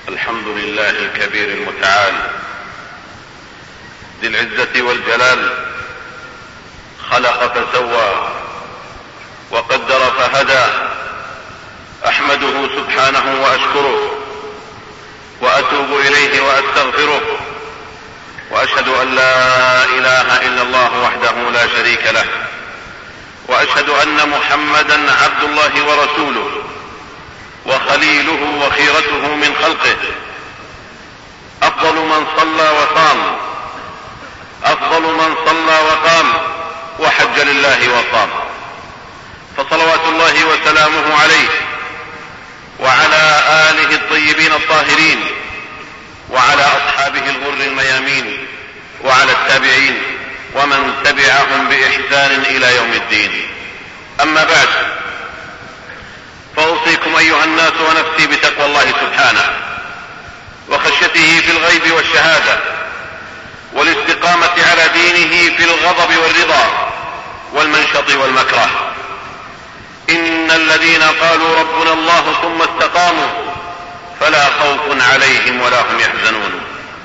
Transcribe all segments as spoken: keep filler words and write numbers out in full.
الحمد لله الكبير المتعال ذي العزة والجلال، خلق فسوى وقدر فهدى. أحمده سبحانه وأشكره وأتوب إليه وأستغفره، وأشهد أن لا إله إلا الله وحده لا شريك له، وأشهد أن محمدا عبد الله ورسوله وخليله وخيرته من خلقه، أفضل من صلى وصام أفضل من صلى وقام وحج لله وصام، فصلوات الله وسلامه عليه وعلى آله الطيبين الطاهرين وعلى أصحابه الغر الميامين وعلى التابعين ومن تبعهم بإحسان إلى يوم الدين. أما بعد، فأوصيكم أيها الناس ونفسي بتقوى الله سبحانه وخشيته في الغيب والشهادة، والاستقامة على دينه في الغضب والرضا والمنشط والمكره. إن الذين قالوا ربنا الله ثم استقاموا فلا خوف عليهم ولا هم يحزنون.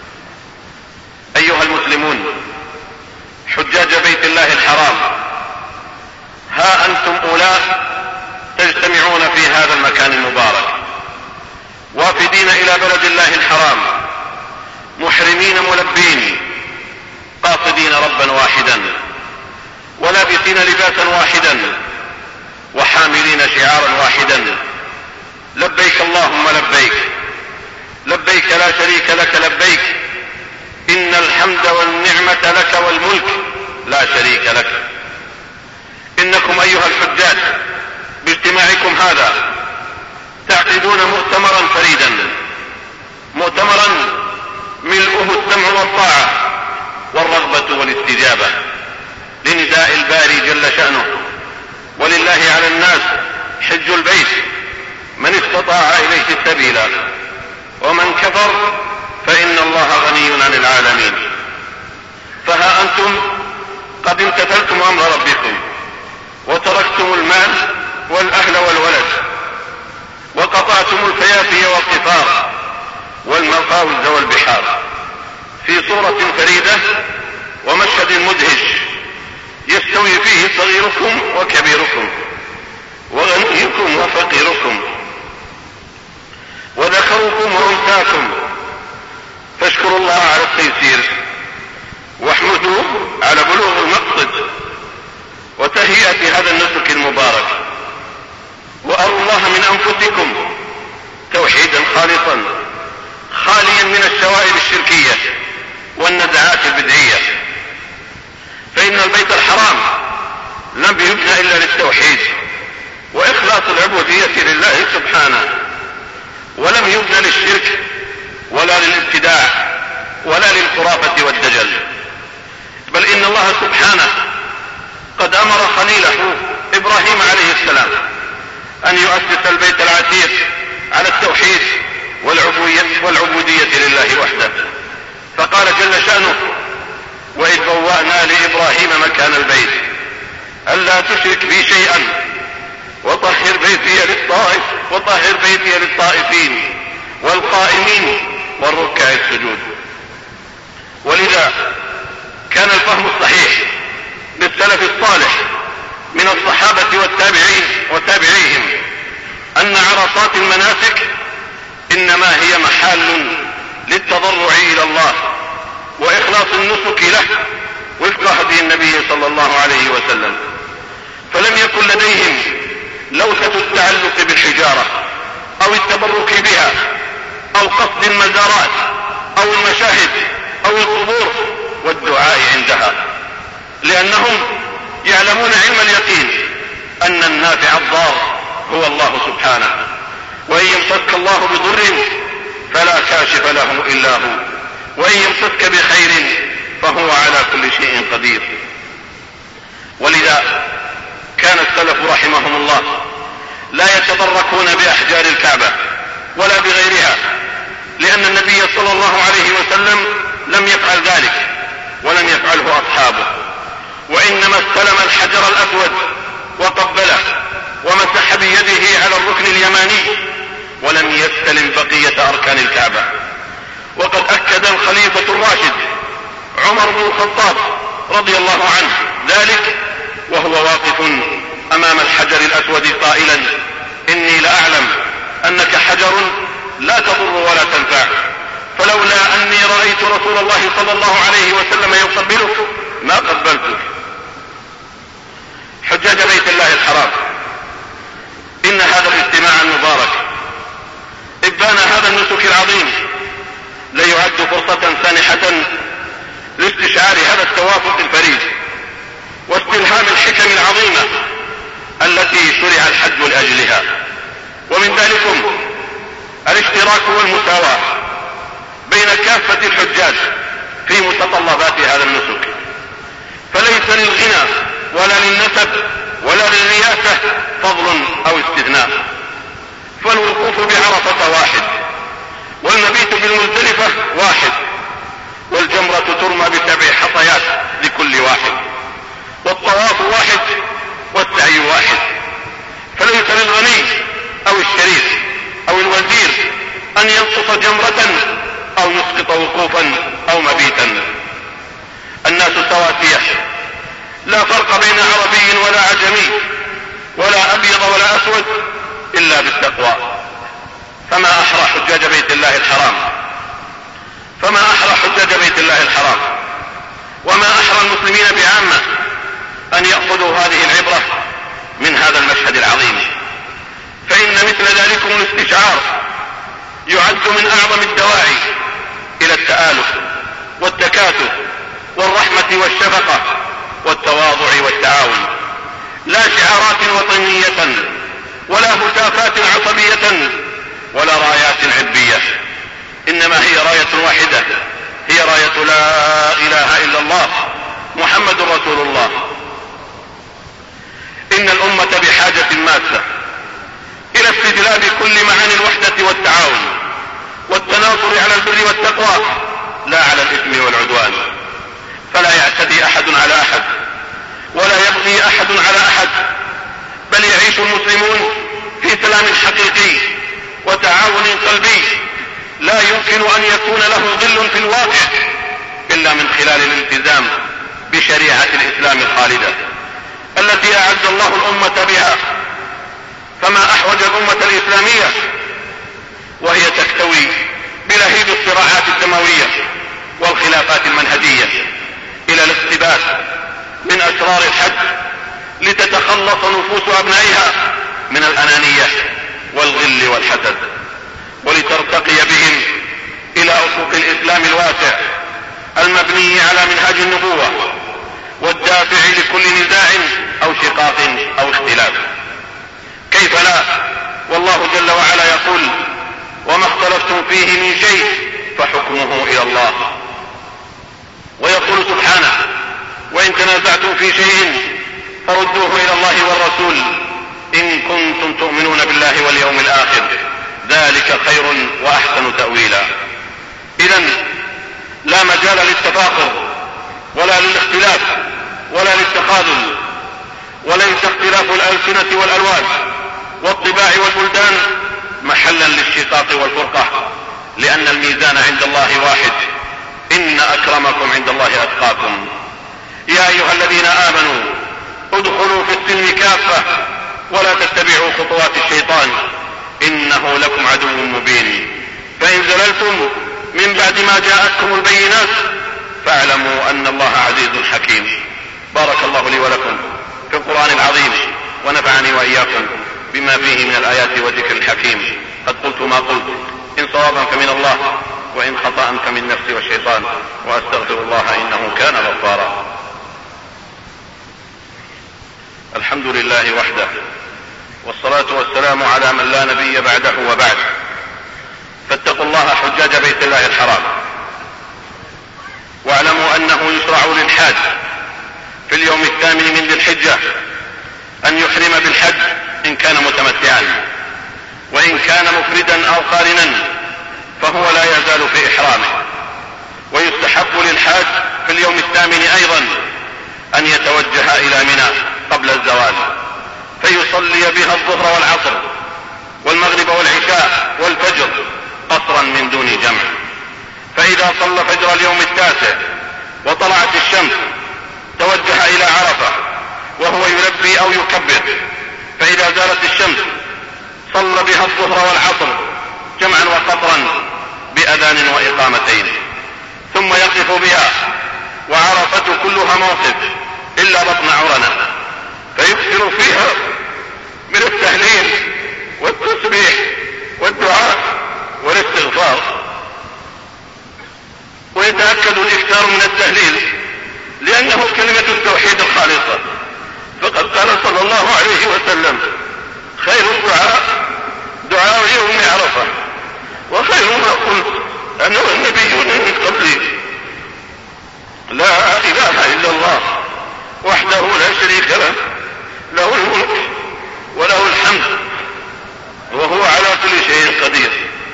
أيها المسلمون حجاج بيت الله الحرام، ها أنتم أولاء تجتمعون في هذا المكان المبارك، وافدين إلى بلد الله الحرام، محرمين ملبين، قاصدين ربا واحدا، ولابسين لباسا واحدا، وحاملين شعارا واحدا: لبيك اللهم لبيك، لبيك لا شريك لك لبيك، إن الحمد والنعمة لك والملك لا شريك لك. إنكم أيها الحجاج باجتماعكم هذا تعقدون مؤتمرا فريدا، مؤتمرا ملؤه السمع والطاعة والرغبة والاستجابة لنداء الباري جل شأنه: ولله على الناس حج البيت من استطاع إليه سبيلا ومن كفر فإن الله غني عن العالمين. فها أنتم قد امتثلتم أمر ربكم وتركتم المال والأهل والولد، وقطعتم الفيافي والقفار والمفاوز والبحار في صورة فريدة ومشهد مدهش يستوي فيه صغيركم وكبيركم وغنيكم وفقيركم وذكركم وأنثاكم، فاشكروا الله على التيسير واحمدوه على بلوغ المقصد وتهيئة هذا النسك المبارك، وأروا الله من أنفسكم توحيدا خالصا خاليا من الشوائب الشركية والنزعات البدعية، فإن البيت الحرام لم يبنى إلا للتوحيد وإخلاص العبودية لله سبحانه، ولم يبنى للشرك ولا للابتداع ولا للخرافة والدجل، بل إن الله سبحانه قد أمر خليله إبراهيم عليه السلام أن يؤسس البيت العتيق على التوحيد والعبودية لله وحده، فقال جل شأنه: وإذ بوأنا لإبراهيم مكان البيت ألا تشرك بي شيئا وطهر بيتي للطائف وطهر بيتي للطائفين والقائمين والركع السجود. ولذا كان الفهم الصحيح بالسلف الصالح من الصحابة والتابعين وتابعيهم أن عرصات المناسك إنما هي محال للتضرع إلى الله وإخلاص النسك له وفق هدي النبي صلى الله عليه وسلم، فلم يكن لديهم لوثة التعلق بالحجارة أو التبرك بها أو قصد المزارات أو المشاهد أو القبور والدعاء عندها، لأنهم يعلمون علم اليقين أن النافع الضار هو الله سبحانه، وإن يمسك الله بضر فلا كاشف له إلا هو، وإن يمسك بخير فهو على كل شيء قدير. ولذا كان السلف رحمهم الله لا يتبركون بأحجار الكعبة ولا بغيرها، لأن النبي صلى الله عليه وسلم لم يفعل ذلك ولم يفعله أصحابه، وإنما استلم الحجر الأسود وقبله ومسح بيده على الركن اليماني ولم يستلم بقية أركان الكعبة. وقد أكد الخليفة الراشد عمر بن الخطاب رضي الله عنه ذلك وهو واقف أمام الحجر الأسود قائلا: إني لأعلم أنك حجر لا تضر ولا تنفع، فلولا أني رأيت رسول الله صلى الله عليه وسلم يقبلك ما قبلتك. حجاج بيت الله الحرام، إن هذا الاجتماع المبارك إبان هذا النسك العظيم ليعد فرصة سانحة لاستشعار هذا التوافق الفريد واستلهام الحكم العظيمة التي شرع الحج لأجلها، ومن ذلكم الاشتراك والمساواة بين كافة الحجاج في متطلبات هذا النسك، فليس للغنى ولا للنسب ولا للرياسة فضل أو استثناء، فالوقوف بعرفة واحد، والمبيت بالمزدلفة واحد، والجمرة ترمى بسبع حصيات لكل واحد، والطواف واحد، والسعي واحد، فليس للغني أو الشريف أو الوزير أن ينقص جمرة أو يسقط وقوفا أو مبيتا. الناس سواسية، لا فرق بين عربي ولا عجمي ولا أبيض ولا أسود إلا بالتقوى. فما أحرى حجاج بيت الله الحرام فما أحرى حجاج بيت الله الحرام وما أحرى المسلمين بعامة أن يأخذوا هذه العبرة من هذا المشهد العظيم، فإن مثل ذلكم الاستشعار يعد من أعظم الدواعي إلى التآلف والتكاتف والرحمة والشفقة والتواضع والتعاون، لا شعارات وطنية ولا هتافات عصبية ولا رايات عبية، إنما هي راية واحدة، هي راية لا إله إلا الله محمد رسول الله. إن الأمة بحاجة ماسة إلى استجلاب كل معاني الوحدة والتعاون والتناصر على البر والتقوى لا على الإثم والعدوان، فلا يعتدي أحد على أحد ولا يبغي أحد على أحد، بل يعيش المسلمون في سلام حقيقي وتعاون قلبي لا يمكن أن يكون له ظل في الواقع إلا من خلال الالتزام بشريعة الإسلام الخالدة التي أعز الله الأمة بها. فما أحوج الأمة الإسلامية وهي تكتوي بلهيب الصراعات الدموية والخلافات المنهجية إلى الاقتباس من أسرار الحج لتتخلص نفوس أبنائها من الأنانية والغل والحسد، ولترتقي بهم إلى أفق الإسلام الواسع المبني على منهج النبوة والدافع لكل نزاع أو شقاق أو اختلاف. كيف لا، والله جل وعلا يقول: وما اختلفتم فيه من شيء فحكمه إلى الله. ويقول سبحانه: وإن تنازعتم في شيء فردوه إلى الله والرسول إن كنتم تؤمنون بالله واليوم الآخر ذلك خير وأحسن تأويلا. إذن لا مجال للتفاخر ولا للاختلاف ولا للتخاذل، وليس اختلاف الألسنة والألوان والطباع والبلدان محلا للشقاق والفرقة، لأن الميزان عند الله واحد: إن أكرمكم عند الله أتقاكم. يا أيها الذين آمنوا ادخلوا في السلم كافة ولا تتبعوا خطوات الشيطان إنه لكم عدو مبين، فإن زللتم من بعد ما جاءتكم البينات فاعلموا أن الله عزيز حكيم. بارك الله لي ولكم في القرآن العظيم، ونفعني وإياكم بما فيه من الآيات والذكر الحكيم. قد قلت ما قلت، إن صوابا فمن الله وإن خطأ فمن نفسي والشيطان، وأستغفر الله إنه كان غفارا. الحمد لله وحده، والصلاة والسلام على من لا نبي بعده وبعد. فاتقوا الله حجاج بيت الله الحرام، واعلموا أنه يشرع للحاج في اليوم الثامن من ذي الحجة أن يحرم بالحج إن كان متمتعا، وإن كان مفردا أو قارنا فهو لا يزال في إحرامه. ويستحب للحاج في اليوم الثامن أيضا أن يتوجه إلى منى قبل الزوال فيصلي بها الظهر والعصر والمغرب والعشاء والفجر قصرا من دون جمع. فإذا صلى فجر اليوم التاسع وطلعت الشمس توجه إلى عرفة وهو يلبي أو يكبر، فإذا زالت الشمس صلى بها الظهر والعصر جمعا وقصرا بأذان وإقامتين، ثم يقف بها، وعرفة كلها موقف إلا بطن عرنة، فيكثر فيها من التهليل والتسبيح والدعاء والاستغفار. ويتأكد الإكثار من التهليل لأنه كلمة التوحيد الخالصة، فقد قال صلى الله عليه وسلم: خير الدعاء دعاء يوم عرفة، وخير ما قلت أنا والنبيون من قبلي لا إله إلا الله وحده لا شريك له، له الملك وله الحمد وهو على كل شيء قدير.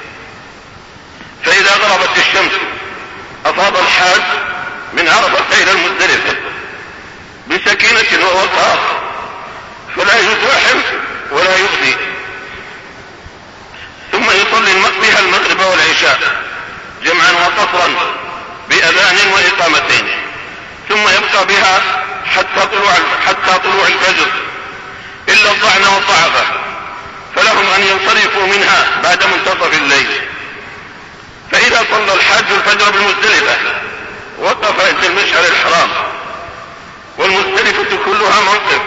فإذا غربت الشمس أفاض الحاج من عرفة إلى المزدلفة بسكينة ووقار، فلا يزاحم ولا يؤذي، ثم يصلي بها المغرب والعشاء جمعا وقصرا بأذان وإقامتين، ثم يبقى بها حتى طلوع حتى طلوع الفجر إلا الضعن والضعفة، فلهم أن ينصرفوا منها بعد منتصف الليل. فإذا صلى الحاج الفجر بالمزدلفة وقف عند المشعر الحرام، والمزدلفة كلها موقف،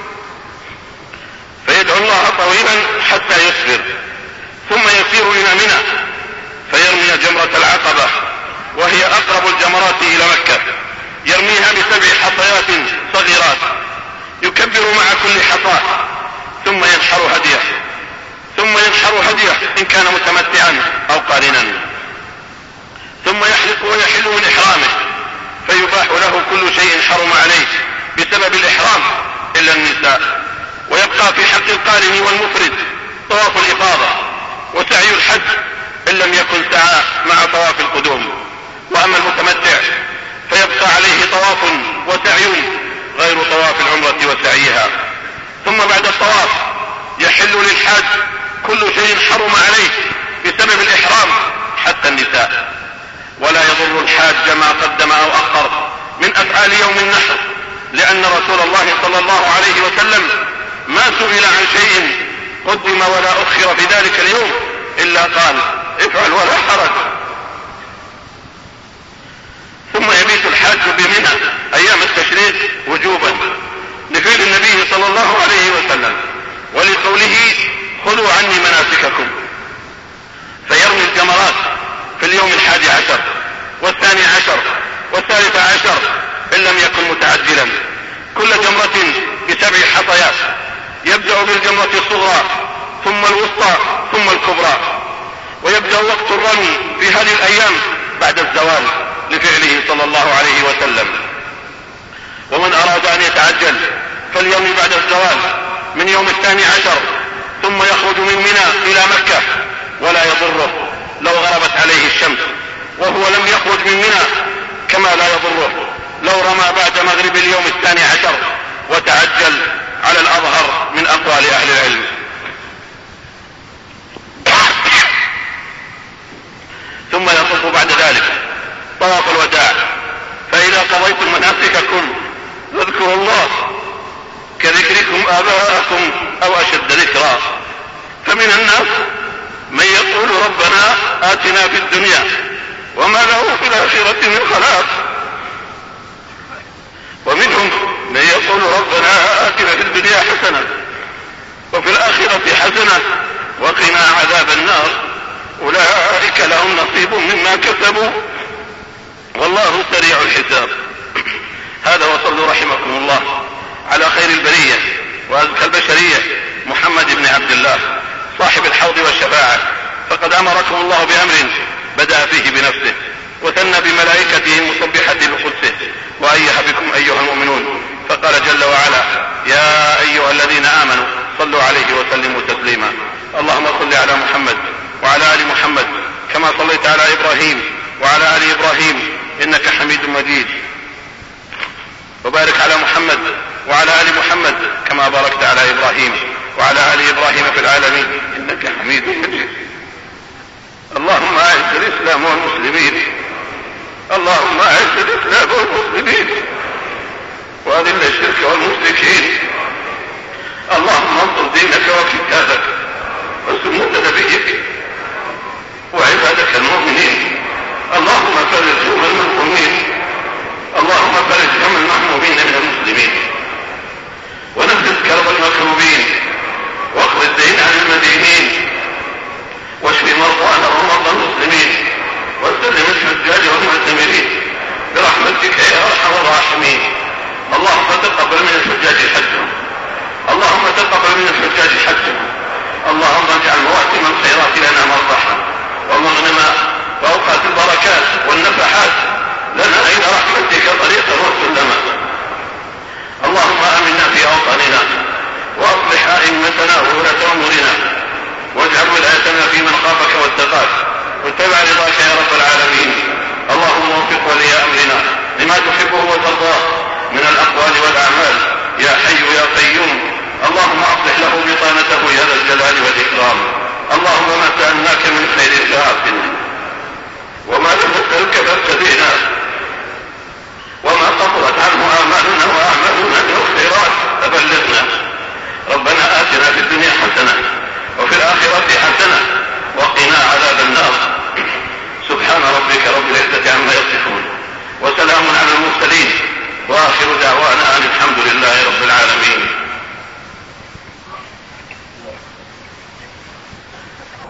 فيدعو الله طويلا حتى يسفر، ثم يسير إلى منى فيرمي جمرة العقبة، وهي أقرب الجمرات إلى مكة، يرميها بسبع حصيات صغيرات، يكبر مع كل حصاة، ثم ينحر هديه ثم ينحر هديه إن كان متمتعا أو قارنا، ثم يحلق ويحل من إحرامه، فيباح له كل شيء حرم عليه بسبب الإحرام إلا النساء. ويبقى في حق القارن والمفرد طواف الإفاضة وسعي الحج إن لم يكن سعى مع طواف القدوم. وأما المتمتع فيبقى عليه طواف وسعي غير طواف العمرة وسعيها. ثم بعد الطواف يحل للحاج كل شيء حرم عليه بسبب الإحرام حتى النساء، ولا يضر الحاج ما قدم أو أخر من أفعال يوم النحر، لأن رسول الله صلى الله عليه وسلم ما سئل عن شيء قدم ولا أخر في ذلك اليوم إلا قال: افعل ولا حرج. ثم يبيت الحاج بمنى أيام التشريق وجوبا لفعل النبي صلى الله عليه وسلم، ولقوله: خذوا عني مناسككم، فيرمي الجمرات في اليوم الحادي عشر والثاني عشر والثالث عشر إن لم يكن متعجلا، كل جمرة بسبع حصيات، يبدأ بالجمرة الصغرى ثم الوسطى ثم الكبرى. ويبدأ وقت الرمي في هذه الأيام بعد الزوال لفعله صلى الله عليه وسلم. ومن أراد أن يتعجل فليرمي بعد الزوال من يوم الثاني عشر، ثم يخرج من منى إلى مكة، ولا يضره لو غربت عليه الشمس، وهو لم يخرج من منى، كما لا يضره لو رمى بعد مغرب اليوم الثاني عشر وتعجل على الأظهر من أقوال أهل العلم. ثم يطوف بعد ذلك طواف الوداع. فإذا قضيتم مناسككم فاذكروا الله كذكركم آباءكم أو أشد ذكرا. فمن الناس من يقول: ربنا آتنا في الدنيا وما له في الآخرة من خلاق، ومنهم من يقول: ربنا آتنا في الدنيا حسنة وفي الآخرة حسنة وقنا عذاب النار، أولئك لهم نصيب مما كسبوا والله سريع الحساب. هذا، وصلوا رحمكم الله على خير البرية وأزكى البشرية محمد بن عبد الله صاحب الحوض والشفاعة، فقد أمركم الله بأمر بدأ فيه بنفسه وثنى بملائكته المسبحة بقدسه، وأيها بكم أيها المؤمنون، فقال جل وعلا: يا أيها الذين آمنوا صلوا عليه وسلموا تسليما. اللهم صل على محمد وعلى آل محمد كما صليت على إبراهيم وعلى آل إبراهيم إنك حميد مجيد، وبارك على محمد وعلى آل محمد كما باركت على إبراهيم وعلى آل إبراهيم في العالمين إنك حميد مجيد. اللهم أعز الإسلام والمسلمين، اللهم أعز الإسلام والمسلمين وأذل الشرك والمشركين. اللهم انصر دينك وكتابك وسنة نبيك وعبادك المؤمنين. اللهم فرج هم المهمومين، اللهم فرج هم المهمومين من المسلمين ونفذ كرب المكروبين واقض الدين عن المدينين واشف مرضانا ومرضى المسلمين وسلم الحجاج والمعتمرين برحمتك يا ارحم الراحمين. اللهم تقبل من الحجاج حجهم، اللهم تقبل من الحجاج حجهم. اللهم اجعل مواسم الخيرات لنا مربحا ومغنما واوقات البركات والنفحات لنا الى رحمتك طريقا وسلما. اللهم امنا في اوطاننا واصلح ائمتنا وولاة امورنا واجعل ولايتنا في من خافك واتقاك واتبع رضاك يا رب العالمين. اللهم وفق ولي امرنا لما تحبه وترضاه من الاقوال والاعمال يا حي يا قيوم. اللهم اصلح له بطانته يا ذا الجلال والاكرام. اللهم ما سالناك من خير فاعطنا وما لم نسالك فابتدئنا